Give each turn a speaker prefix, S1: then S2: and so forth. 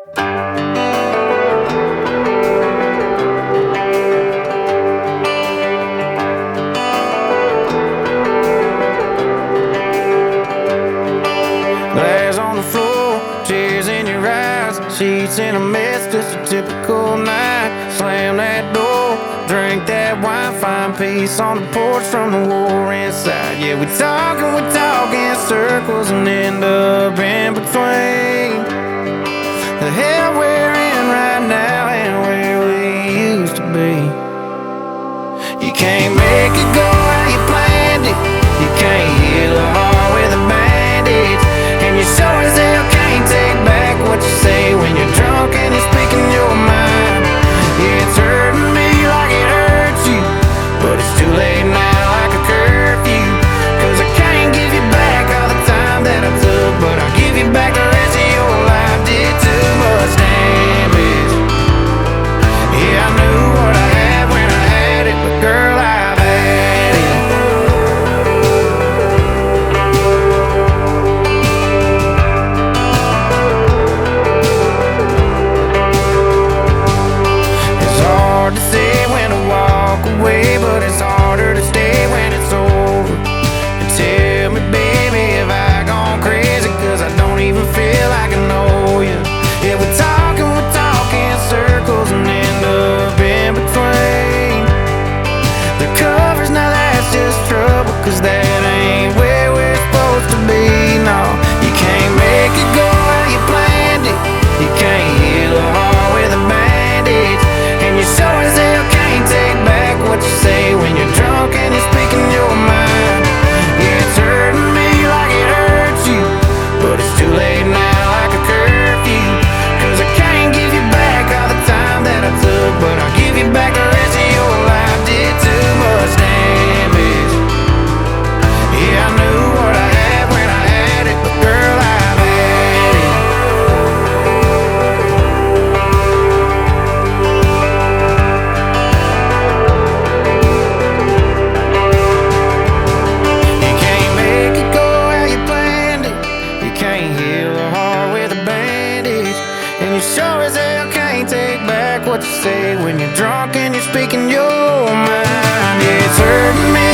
S1: Glass on the floor, tears in your eyes, sheets in a mess, just a typical night. Slam that door, drink that wine, find peace on the porch from the war inside. Yeah, we talk in circles and end up in between the hell we're in right now and where we used to be. You can't make it go how you planned it, you can't heal a heart with a bandage, and you sure as hell can't take back what you say when you're drunk and you're speaking your mind. Yeah, it's hurting me like it hurts you, but it's too late now like a curfew. Cause I can't give you back all the time that I took, but I'll give you back the rest of your life. Did too much damage. Yeah, I knew what I had when I had it, but girl, I've had it. It's hard to say when to walk away, but it's harder to stay when it's over. And tell me, baby, have I gone crazy? Cause I don't even feel like I know you. Yeah, we're talking in circles and end up in between the covers. Now that's just trouble, cause that ain't where we're supposed to be. No, you can't make it go how you planned it, you can't heal a heart with a bandage, and you sure as hell can't take back what you say when you're drunk and you're speaking your mind. Yeah, it's hurting me like it hurts you, but it's too late now like a curfew. Cause I can't give you back all the time that I took, but I'll give you back the rest of your life. Did too much damage. Yeah, I knew what I had when I had it, but girl, I've had it. You can't make it go how you planned it, you can't heal a heart with a bandage, and you sure as hell can't take back what you say when you're drunk and you're speaking your mind. Yeah, it's hurting me